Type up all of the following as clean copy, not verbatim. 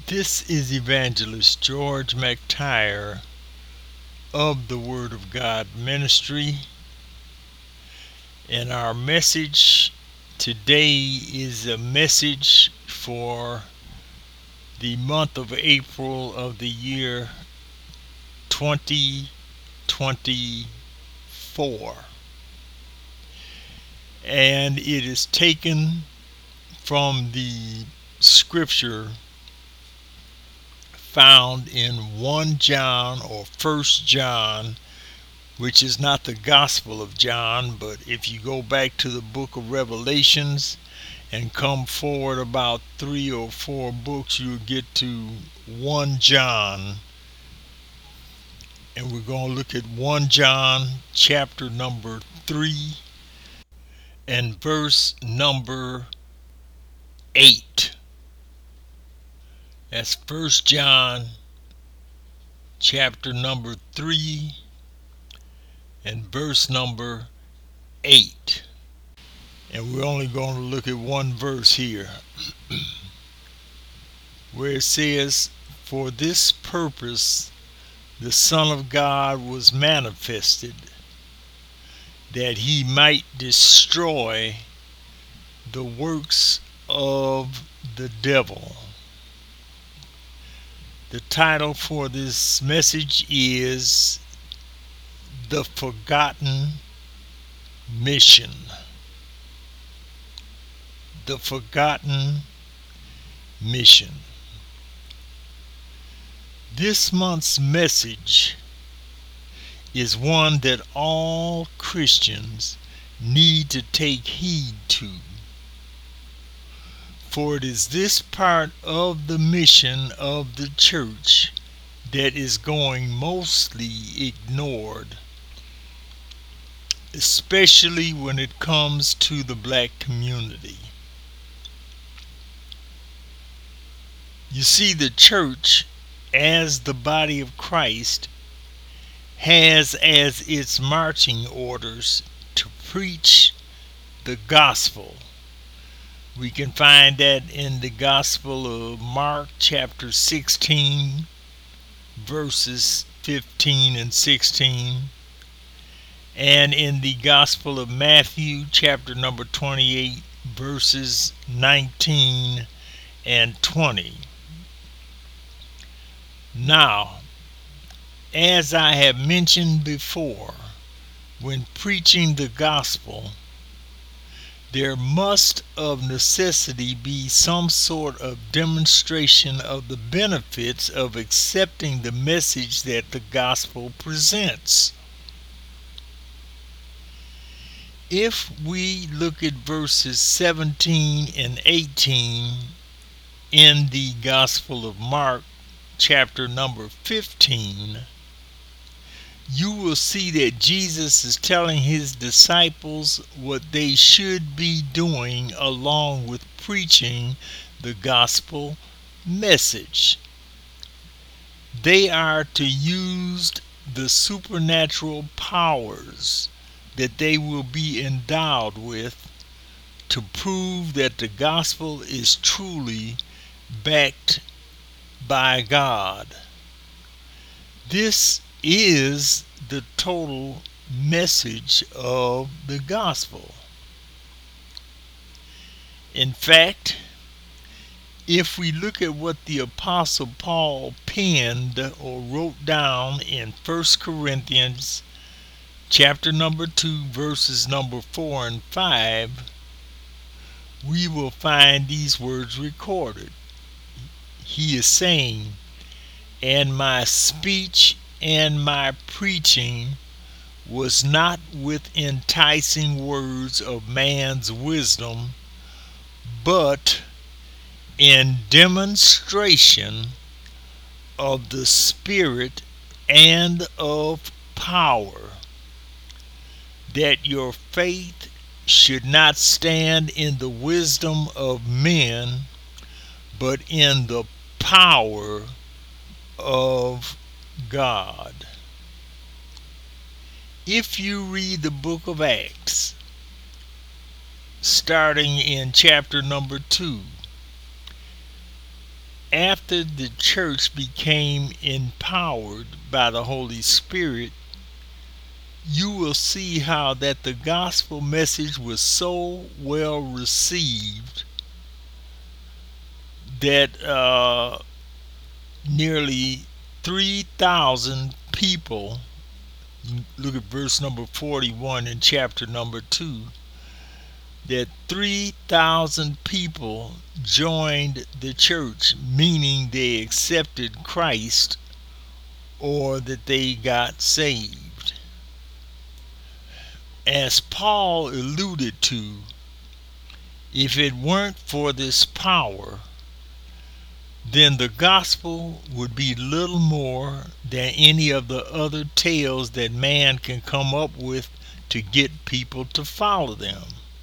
This is Evangelist George McTire of the Word of God Ministry, and our message today is a message for the month of April of the year 2024, and it is taken from the scripture found in 1 John or 1 John, which is not the Gospel of John, but if you go back to the book of Revelations and come forward about 3 or 4 books, you'll get to 1 John. And we're going to look at 1 John chapter number 3 and verse number 8. That's 1 John chapter number 3 and verse number 8. And we're only going to look at one verse here where it says, "For this purpose the Son of God was manifested, that he might destroy the works of the devil." The title for this message is The Forgotten Mission. The Forgotten Mission. This month's message is one that all Christians need to take heed to, for it is this part of the mission of the church that is going mostly ignored, especially when it comes to the black community. You see, the church, as the body of Christ, has as its marching orders to preach the gospel. We can find that in the Gospel of Mark chapter 16 verses 15 and 16, and in the Gospel of Matthew chapter number 28 verses 19 and 20. Now, as I have mentioned before, when preaching the gospel, there must of necessity be some sort of demonstration of the benefits of accepting the message that the gospel presents. If we look at verses 17 and 18 in the Gospel of Mark, chapter number 15, you will see that Jesus is telling his disciples what they should be doing along with preaching the gospel message. They are to use the supernatural powers that they will be endowed with to prove that the gospel is truly backed by God. This is the total message of the gospel. In fact, if we look at what the Apostle Paul penned or wrote down in 1 Corinthians chapter number 2 verses number 4 and 5, we will find these words recorded. He is saying, "And my speech and my preaching was not with enticing words of man's wisdom, but in demonstration of the Spirit and of power, that your faith should not stand in the wisdom of men, but in the power of God." If you read the book of Acts, starting in chapter number 2, after the church became empowered by the Holy Spirit, you will see how that the gospel message was so well received that nearly 3,000 people, look at verse number 41 in chapter number 2, that 3,000 people joined the church, meaning they accepted Christ or that they got saved. As Paul alluded to, if it weren't for this power, then the gospel would be little more than any of the other tales that man can come up with to get people to follow them.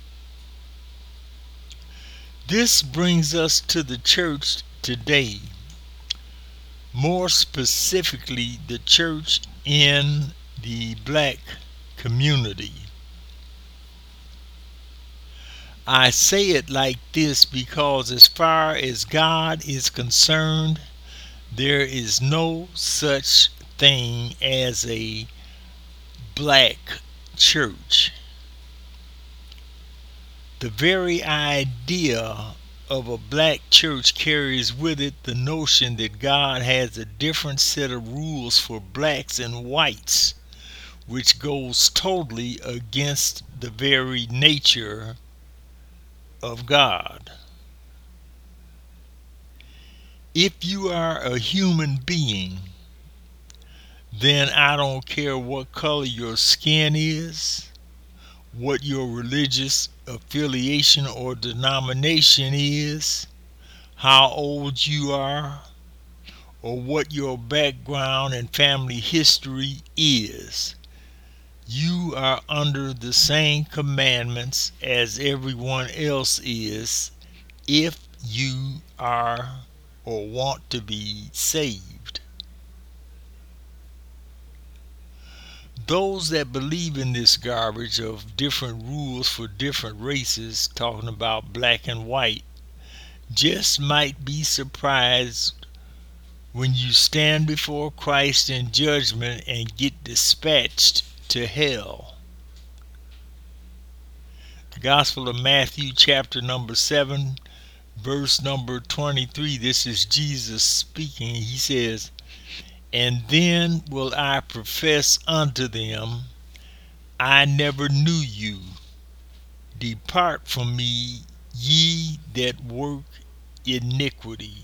This brings us to the church today, more specifically the church in the black community. I say it like this because as far as God is concerned, there is no such thing as a black church. The very idea of a black church carries with it the notion that God has a different set of rules for blacks and whites, which goes totally against the very nature of God. If you are a human being, then I don't care what color your skin is, what your religious affiliation or denomination is, how old you are, or what your background and family history is. You are under the same commandments as everyone else is if you are or want to be saved. Those that believe in this garbage of different rules for different races, talking about black and white, just might be surprised when you stand before Christ in judgment and get dispatched to hell. The Gospel of Matthew, chapter number 7, verse number 23, this is Jesus speaking. He says, "And then will I profess unto them, I never knew you. Depart from me, ye that work iniquity."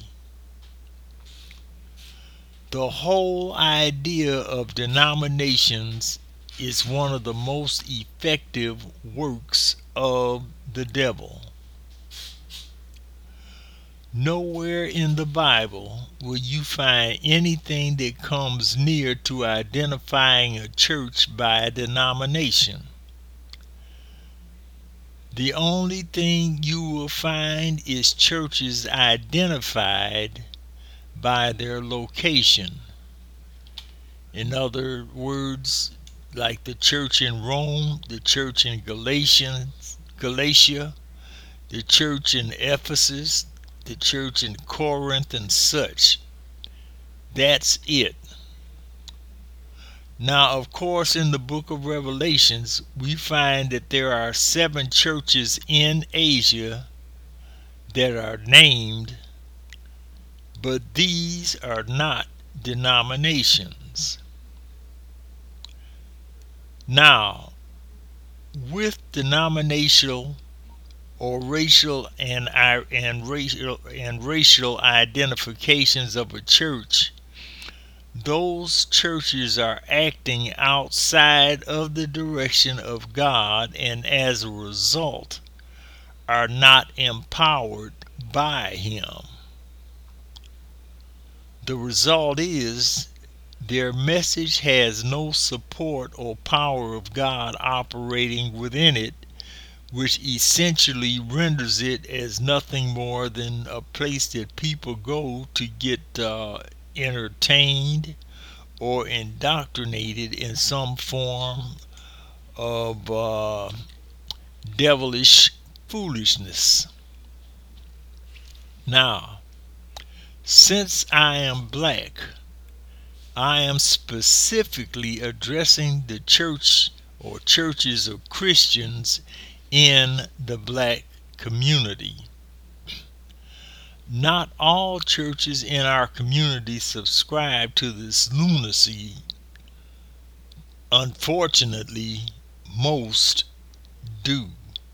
The whole idea of denominations is one of the most effective works of the devil. Nowhere in the Bible will you find anything that comes near to identifying a church by a denomination. The only thing you will find is churches identified by their location. In other words, like the church in Rome, the church in Galatia, the church in Ephesus, the church in Corinth, and such. That's it. Now, of course, in the book of Revelations, we find that there are 7 churches in Asia that are named, but these are not denominations. Now, with denominational or racial and racial identifications of a church, those churches are acting outside of the direction of God and as a result are not empowered by Him. The result is their message has no support or power of God operating within it, which essentially renders it as nothing more than a place that people go to get entertained or indoctrinated in some form of devilish foolishness. Now, Since I am black, I am specifically addressing the church or churches of Christians in the black community. Not all churches in our community subscribe to this lunacy. Unfortunately, most do.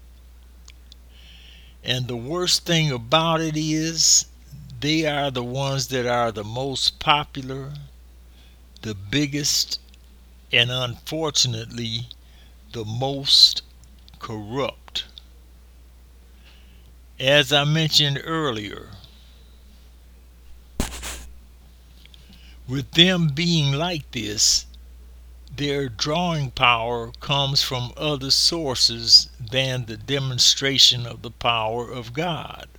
And the worst thing about it is they are the ones that are the most popular, the biggest, and unfortunately the most corrupt. As I mentioned earlier, with them being like this, their drawing power comes from other sources than the demonstration of the power of God.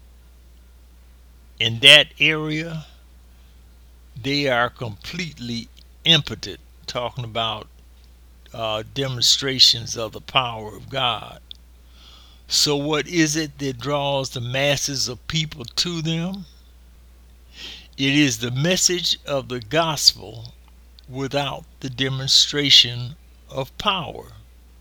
In that area, they are completely impotent, talking about demonstrations of the power of God. So, what is it that draws the masses of people to them? It is the message of the gospel without the demonstration of power.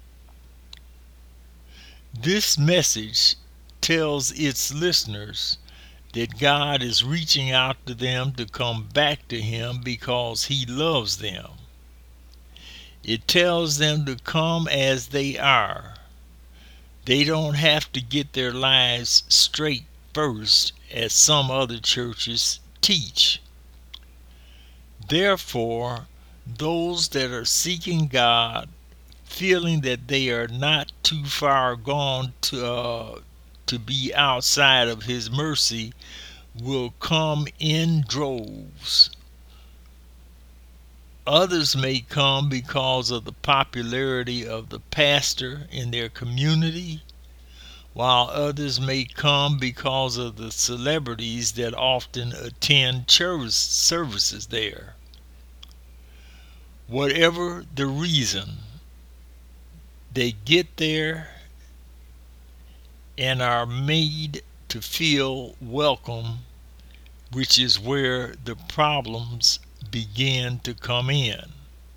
This message tells its listeners that God is reaching out to them to come back to Him because He loves them. It tells them to come as they are. They don't have to get their lives straight first, as some other churches teach. Therefore, those that are seeking God, feeling that they are not too far gone to be outside of His mercy, will come in droves. Others may come because of the popularity of the pastor in their community, while others may come because of the celebrities that often attend church services there. Whatever the reason, they get there and are made to feel welcome, which is where the problems begin to come in.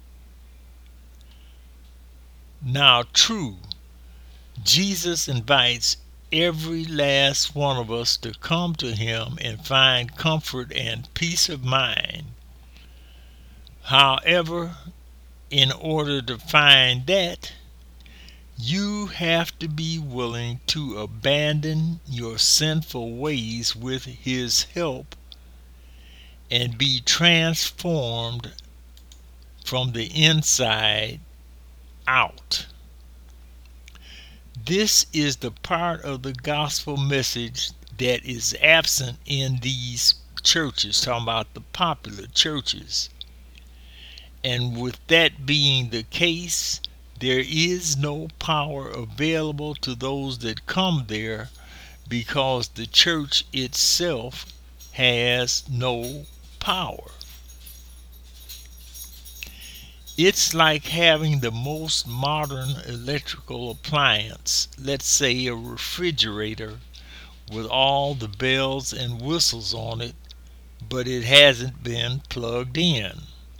Now, true, Jesus invites every last one of us to come to Him and find comfort and peace of mind. However, in order to find that, you have to be willing to abandon your sinful ways with His help and be transformed from the inside out. This is the part of the gospel message that is absent in these churches, talking about the popular churches. And with that being the case, there is no power available to those that come there because the church itself has no power. It's like having the most modern electrical appliance, let's say a refrigerator, with all the bells and whistles on it, but it hasn't been plugged in.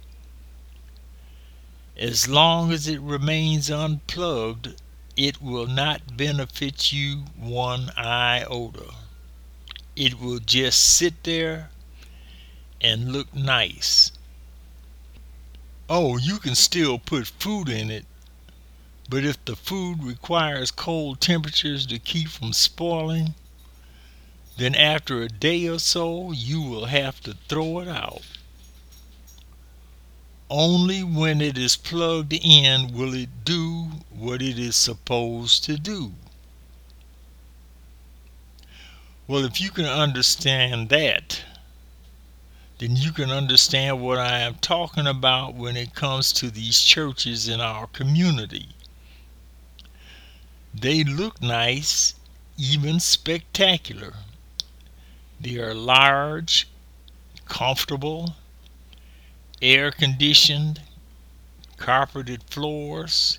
As long as it remains unplugged, it will not benefit you one iota. It will just sit there and look nice. Oh, you can still put food in it, but if the food requires cold temperatures to keep from spoiling, then after a day or so you will have to throw it out. Only when it is plugged in will it do what it is supposed to do. Well, if you can understand that, then you can understand what I am talking about when it comes to these churches in our community. They look nice, even spectacular. They are large, comfortable, air-conditioned, carpeted floors,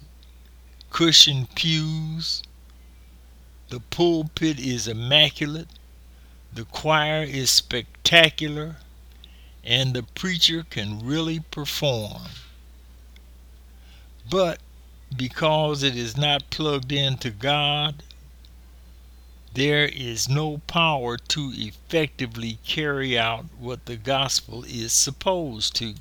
cushioned pews. The pulpit is immaculate. The choir is spectacular, and the preacher can really perform. But because it is not plugged into God, there is no power to effectively carry out what the gospel is supposed to.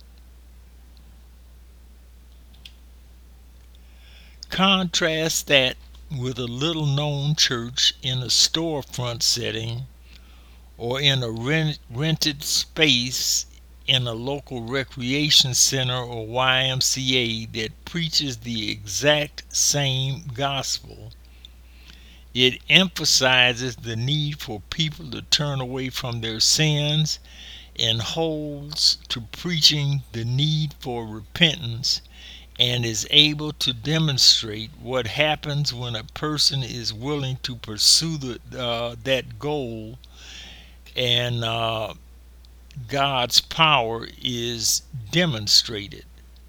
Contrast that with a little known church in a storefront setting or in a rented space in a local recreation center or YMCA that preaches the exact same gospel. It emphasizes the need for people to turn away from their sins and holds to preaching the need for repentance, and is able to demonstrate what happens when a person is willing to pursue that goal, and God's power is demonstrated.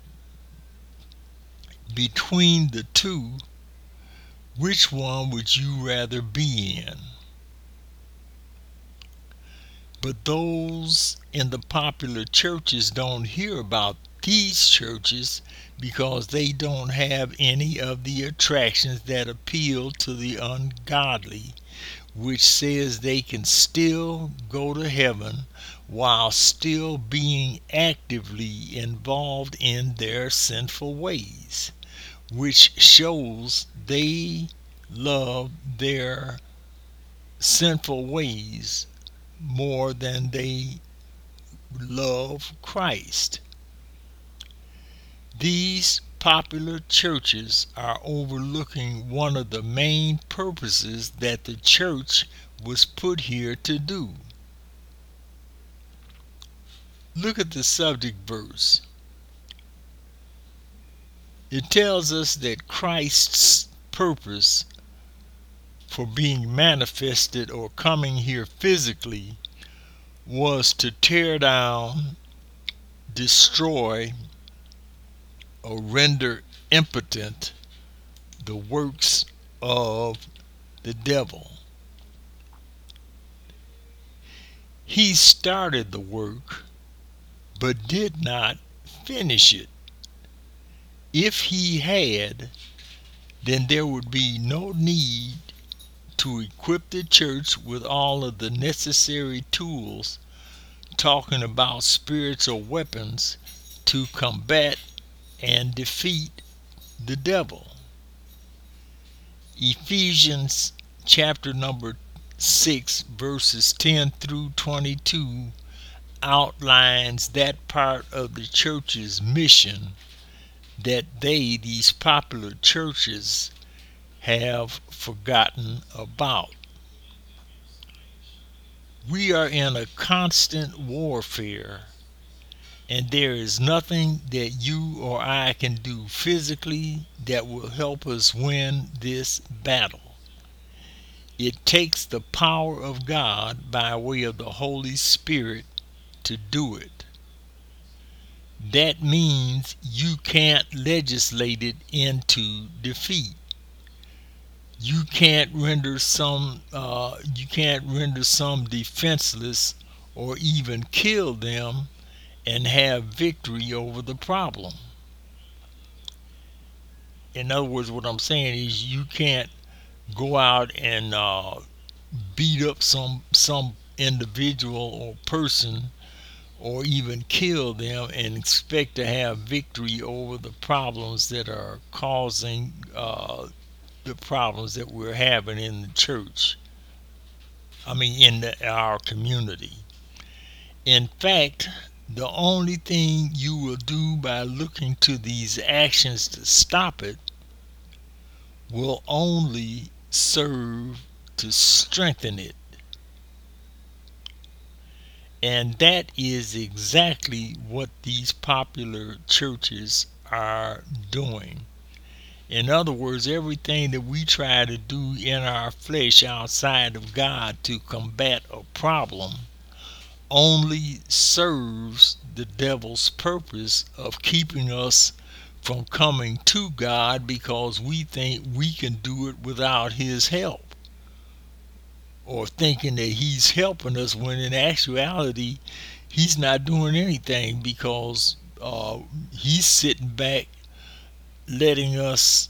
Between the two, which one would you rather be in? But those in the popular churches don't hear about these churches because they don't have any of the attractions that appeal to the ungodly, which says they can still go to heaven while still being actively involved in their sinful ways, which shows they love their sinful ways more than they love Christ. These popular churches are overlooking one of the main purposes that the church was put here to do. Look at the subject verse. It tells us that Christ's purpose for being manifested or coming here physically was to tear down, destroy, or render impotent the works of the devil. He started the work but did not finish it. If he had, then there would be no need to equip the church with all of the necessary tools, talking about spiritual weapons to combat and defeat the devil. Ephesians chapter number 6 verses 10 through 22 outlines that part of the church's mission that these popular churches have forgotten about. We are in a constant warfare, and there is nothing that you or I can do physically that will help us win this battle. It takes the power of God by way of the Holy Spirit to do it. That means you can't legislate it into defeat. You can't render some defenseless or even kill them and have victory over the problem. In other words, what I'm saying is you can't go out and beat up some individual or person or even kill them and expect to have victory over the problems that are causing the problems that we're having in the church. In our community. In fact, the only thing you will do by looking to these actions to stop it will only serve to strengthen it. And that is exactly what these popular churches are doing. In other words, everything that we try to do in our flesh outside of God to combat a problem only serves the devil's purpose of keeping us from coming to God because we think we can do it without his help. or thinking that he's helping us when in actuality he's not doing anything, because he's sitting back letting us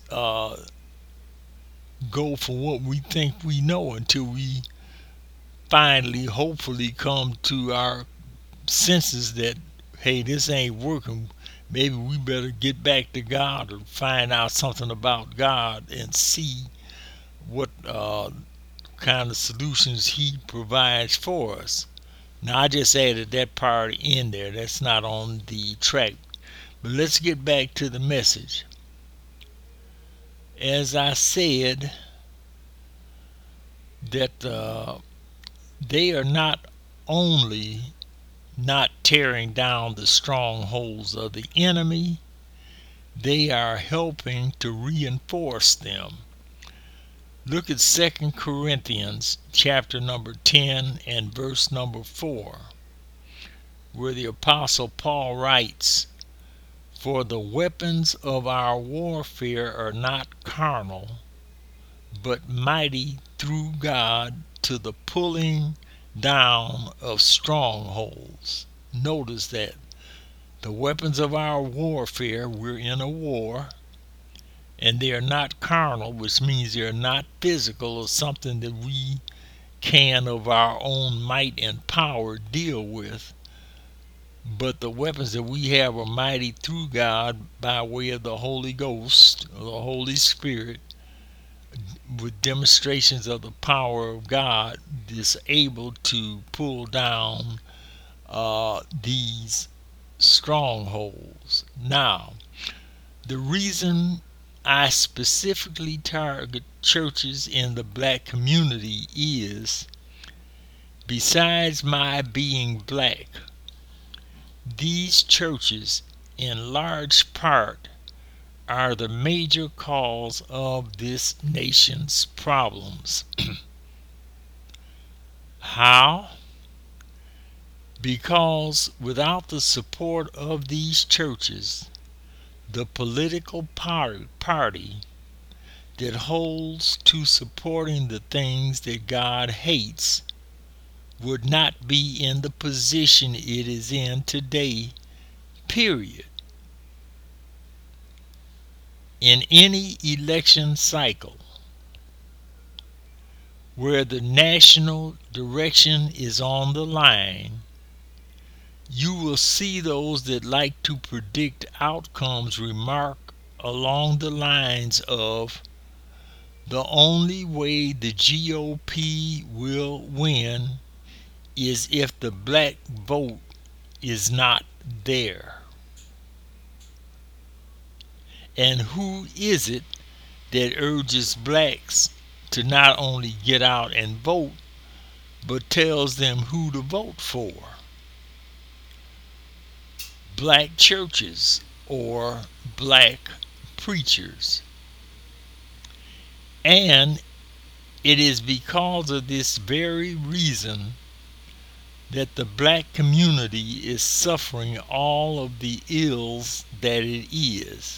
go for what we think we know until we finally, hopefully, come to our senses that, hey, this ain't working. Maybe we better get back to God or find out something about God and see what kind of solutions He provides for us. Now, I just added that part in there. That's not on the track. But let's get back to the message. As I said, that they are not only not tearing down the strongholds of the enemy, they are helping to reinforce them. Look at 2 Corinthians chapter number 10 and verse number 4, where the Apostle Paul writes, "For the weapons of our warfare are not carnal, but mighty through God to the pulling down of strongholds." Notice that. The weapons of our warfare, we're in a war, and they are not carnal, which means they're not physical or something that we can of our own might and power deal with. But the weapons that we have are mighty through God by way of the Holy Ghost, or the Holy Spirit, with demonstrations of the power of God, is able to pull down these strongholds. Now, the reason I specifically target churches in the black community is, besides my being black, these churches in large part are the major cause of this nation's problems. How? Because without the support of these churches, the political party that holds to supporting the things that God hates would not be in the position it is in today, period. In any election cycle where the national direction is on the line, you will see those that like to predict outcomes remark along the lines of, the only way the GOP will win is if the black vote is not there. And who is it that urges blacks to not only get out and vote, but tells them who to vote for? Black churches or black preachers. And it is because of this very reason that the black community is suffering all of the ills that it is.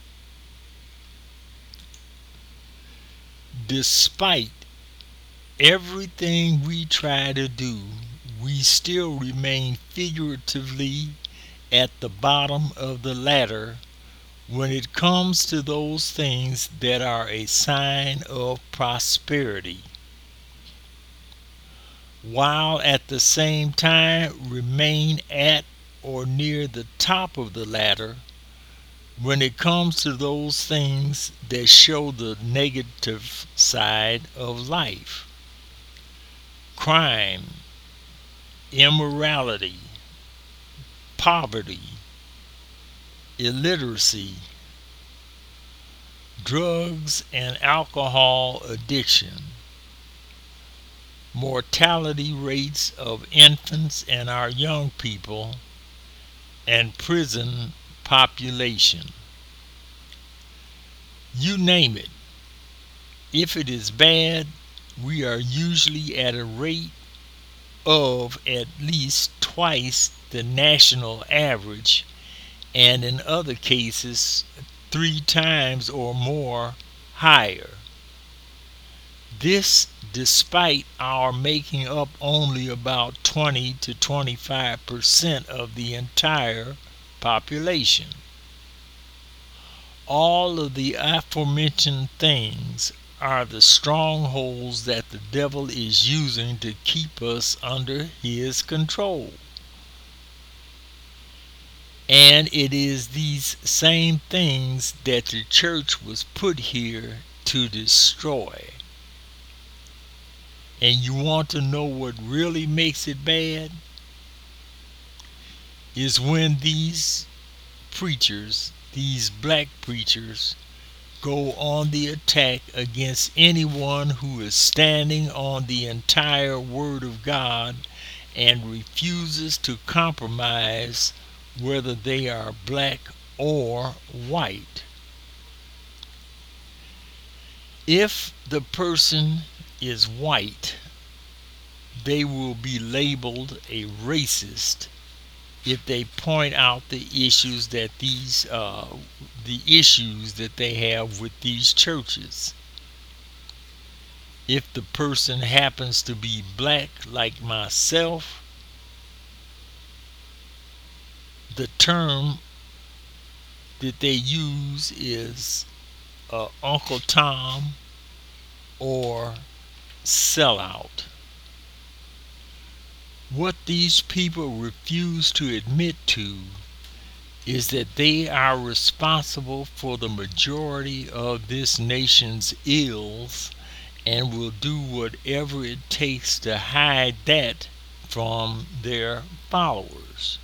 Despite everything we try to do, we still remain figuratively at the bottom of the ladder when it comes to those things that are a sign of prosperity, while at the same time remain at or near the top of the ladder when it comes to those things that show the negative side of life: crime, immorality, poverty, illiteracy, drugs and alcohol addiction, mortality rates of infants and our young people, and prison population. You name it. If it is bad, we are usually at a rate of at least twice the national average, and in other cases 3 times or more higher. This despite our making up only about 20 to 25% of the entire population. All of the aforementioned things are the strongholds that the devil is using to keep us under his control. And it is these same things that the church was put here to destroy. And you want to know what really makes it bad? Is when these preachers, these black preachers, go on the attack against anyone who is standing on the entire Word of God and refuses to compromise whether they are black or white. If the person is white, they will be labeled a racist if they point out the issues that they have with these churches. If the person happens to be black like myself, the term that they use is Uncle Tom or sellout. What these people refuse to admit to is that they are responsible for the majority of this nation's ills and will do whatever it takes to hide that from their followers.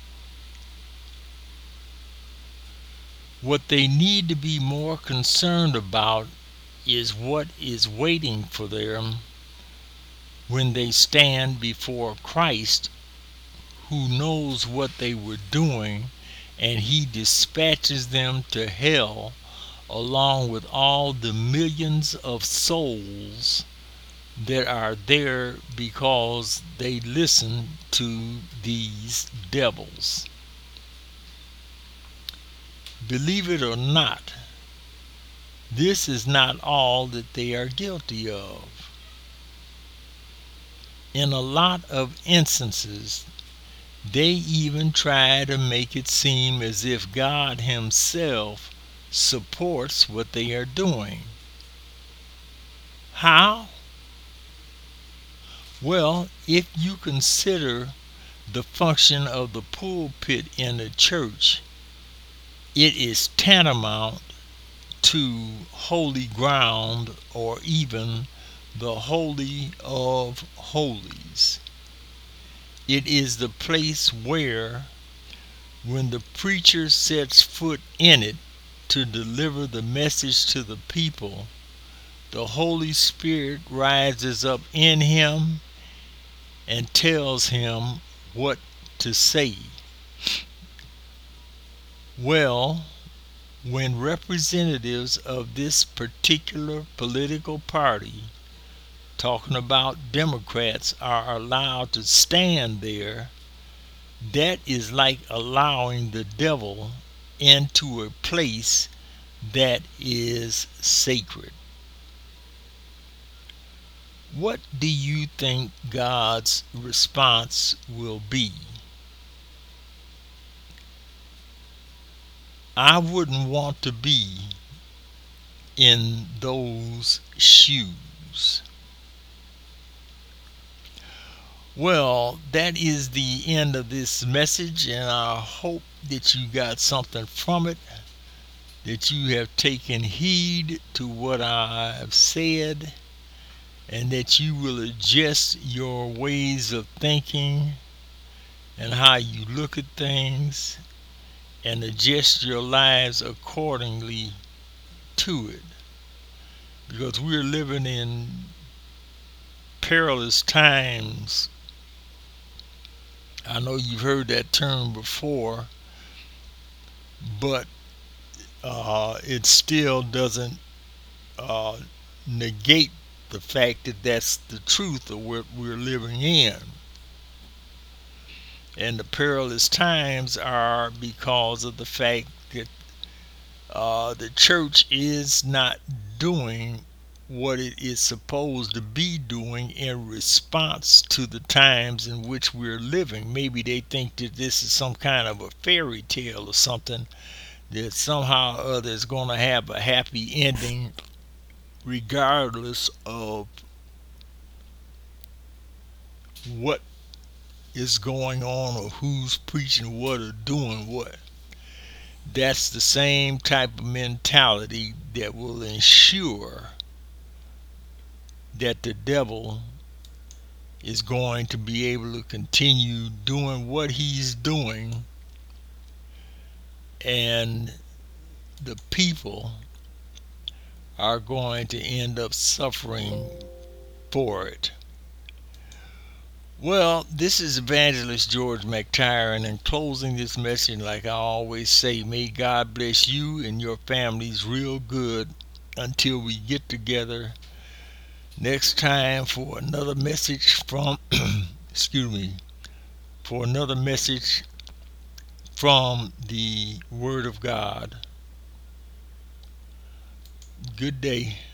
What they need to be more concerned about is what is waiting for them when they stand before Christ, who knows what they were doing, and he dispatches them to hell along with all the millions of souls that are there because they listen to these devils. Believe it or not, this is not all that they are guilty of. In a lot of instances, they even try to make it seem as if God Himself supports what they are doing. How? Well, if you consider the function of the pulpit in a church, it is tantamount to holy ground or even the Holy of Holies. It is the place where, when the preacher sets foot in it to deliver the message to the people, the Holy Spirit rises up in him and tells him what to say. Well, when representatives of this particular political party, talking about Democrats, are allowed to stand there, that is like allowing the devil into a place that is sacred. What do you think God's response will be? I wouldn't want to be in those shoes. Well, that is the end of this message, and I hope that you got something from it, that you have taken heed to what I have said, and that you will adjust your ways of thinking and how you look at things and adjust your lives accordingly to it. Because we're living in perilous times. I know you've heard that term before, but it still doesn't negate the fact that that's the truth of what we're living in. And the perilous times are because of the fact that the church is not doing what it is supposed to be doing in response to the times in which we're living. Maybe they think that this is some kind of a fairy tale or something, that somehow or other is going to have a happy ending regardless of what is going on or who's preaching what or doing what. That's the same type of mentality that will ensure that the devil is going to be able to continue doing what he's doing, and the people are going to end up suffering for it. Well, this is Evangelist George McTire, and in closing this message, like I always say, may God bless you and your families real good until we get together next time for another message from excuse me, for another message from the Word of God. Good day.